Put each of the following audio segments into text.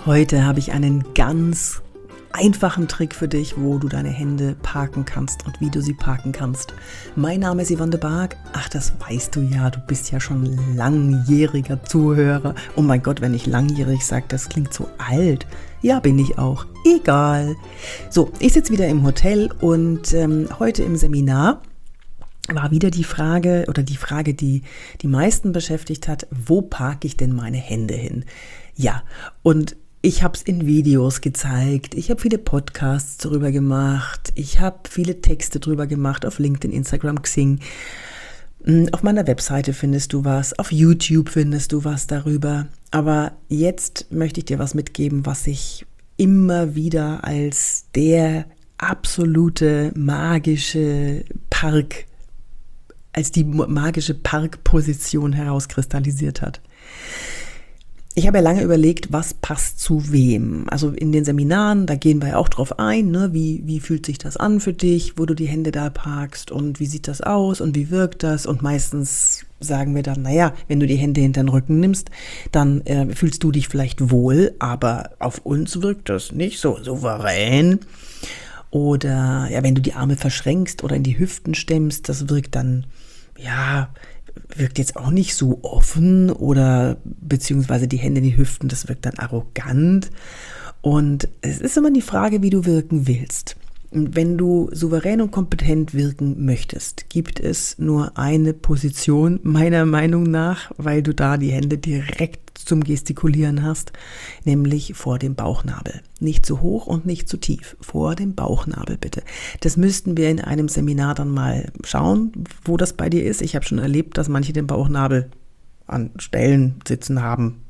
Heute habe ich einen ganz einfachen Trick für dich, wo du deine Hände parken kannst und wie du sie parken kannst. Mein Name ist Yvonne de Barg. Ach, das weißt du ja, du bist ja schon langjähriger Zuhörer. Oh mein Gott, wenn ich langjährig sage, das klingt so alt. Ja, bin ich auch. Egal. So, ich sitze wieder im Hotel und heute im Seminar war wieder die Frage, die die meisten beschäftigt hat: Wo parke ich denn meine Hände hin? Ja, und ich habe es in Videos gezeigt, ich habe viele Podcasts darüber gemacht, ich habe viele Texte darüber gemacht auf LinkedIn, Instagram, Xing. Auf meiner Webseite findest du was, auf YouTube findest du was darüber. Aber jetzt möchte ich dir was mitgeben, was ich immer wieder als der absolute magische als die magische Parkposition herauskristallisiert hat. Ich habe ja lange überlegt, was passt zu wem. Also in den Seminaren, da gehen wir auch drauf ein, ne? Wie fühlt sich das an für dich, wo du die Hände da parkst und wie sieht das aus und wie wirkt das? Und meistens sagen wir dann, naja, wenn du die Hände hinter den Rücken nimmst, dann fühlst du dich vielleicht wohl, aber auf uns wirkt das nicht so souverän. Oder ja, wenn du die Arme verschränkst oder in die Hüften stemmst, das wirkt dann, ja, wirkt jetzt auch nicht so offen oder beziehungsweise die Hände in die Hüften, das wirkt dann arrogant. Und es ist immer die Frage, wie du wirken willst. Und wenn du souverän und kompetent wirken möchtest, gibt es nur eine Position, meiner Meinung nach, weil du da die Hände direkt zum Gestikulieren hast, nämlich vor dem Bauchnabel. Nicht zu hoch und nicht zu tief, vor dem Bauchnabel bitte. Das müssten wir in einem Seminar dann mal schauen, wo das bei dir ist. Ich habe schon erlebt, dass manche den Bauchnabel an Stellen sitzen haben,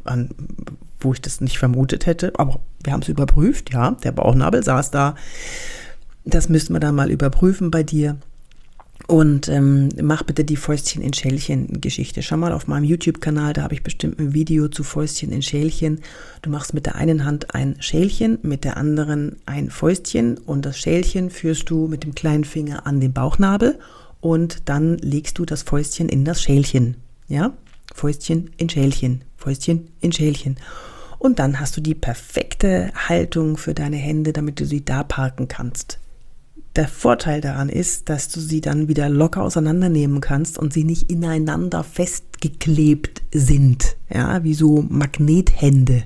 wo ich das nicht vermutet hätte, aber wir haben es überprüft, ja, der Bauchnabel saß da. Das müssten wir dann mal überprüfen bei dir. Und mach bitte die Fäustchen in Schälchen Geschichte. Schau mal auf meinem YouTube-Kanal, da habe ich bestimmt ein Video zu Fäustchen in Schälchen. Du machst mit der einen Hand ein Schälchen, mit der anderen ein Fäustchen und das Schälchen führst du mit dem kleinen Finger an den Bauchnabel und dann legst du das Fäustchen in das Schälchen. Ja? Fäustchen in Schälchen, Fäustchen in Schälchen. Und dann hast du die perfekte Haltung für deine Hände, damit du sie da parken kannst. Der Vorteil daran ist, dass du sie dann wieder locker auseinandernehmen kannst und sie nicht ineinander festgeklebt sind, ja, wie so Magnethände.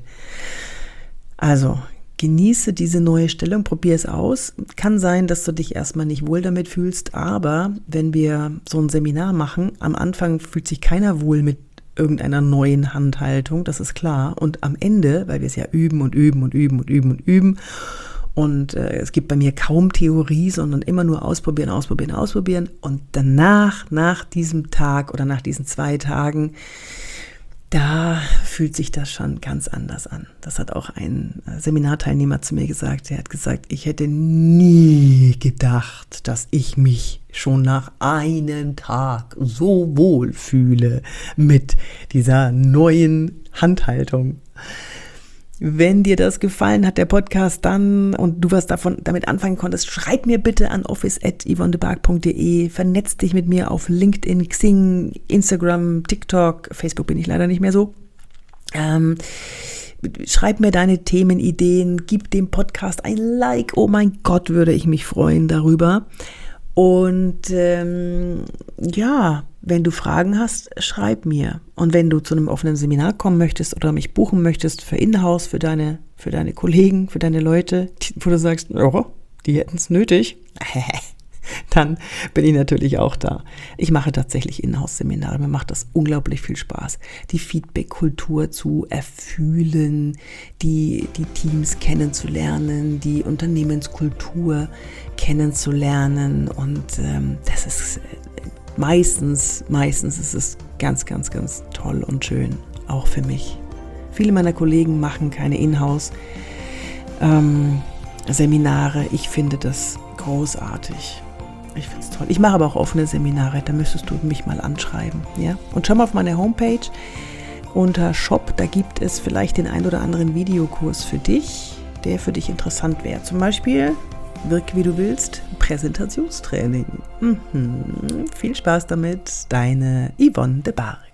Also genieße diese neue Stellung, probier es aus. Kann sein, dass du dich erstmal nicht wohl damit fühlst, aber wenn wir so ein Seminar machen, am Anfang fühlt sich keiner wohl mit irgendeiner neuen Handhaltung, das ist klar. Und am Ende, weil wir es ja üben und üben und üben und üben und üben, und es gibt bei mir kaum Theorie, sondern immer nur ausprobieren. Und danach, nach diesem Tag oder nach diesen 2 Tagen, da fühlt sich das schon ganz anders an. Das hat auch ein Seminarteilnehmer zu mir gesagt. Er hat gesagt, ich hätte nie gedacht, dass ich mich schon nach einem Tag so wohl fühle mit dieser neuen Handhaltung. Wenn dir das gefallen hat, der Podcast, dann und du was damit anfangen konntest, schreib mir bitte an office@yvonnedebarg.de, vernetz dich mit mir auf LinkedIn, Xing, Instagram, TikTok, Facebook bin ich leider nicht mehr so. Schreib mir deine Themenideen, gib dem Podcast ein Like, oh mein Gott, würde ich mich freuen darüber. Und ja, wenn du Fragen hast, schreib mir. Und wenn du zu einem offenen Seminar kommen möchtest oder mich buchen möchtest für Inhouse, für deine Kollegen, für deine Leute, wo du sagst, oh, die hätten es nötig, dann bin ich natürlich auch da. Ich mache tatsächlich Inhouse-Seminare, mir macht das unglaublich viel Spaß, die Feedback-Kultur zu erfühlen, die Teams kennenzulernen, die Unternehmenskultur kennenzulernen und das ist meistens ist es ganz, ganz, ganz toll und schön, auch für mich. Viele meiner Kollegen machen keine Inhouse-Seminare. Ich finde das großartig. Ich finde es toll. Ich mache aber auch offene Seminare, da müsstest du mich mal anschreiben. Ja? Und schau mal auf meine Homepage unter Shop, da gibt es vielleicht den ein oder anderen Videokurs für dich, der für dich interessant wäre. Zum Beispiel Wirke wie du willst, Präsentationstraining. Viel Spaß damit, deine Yvonne de Barg.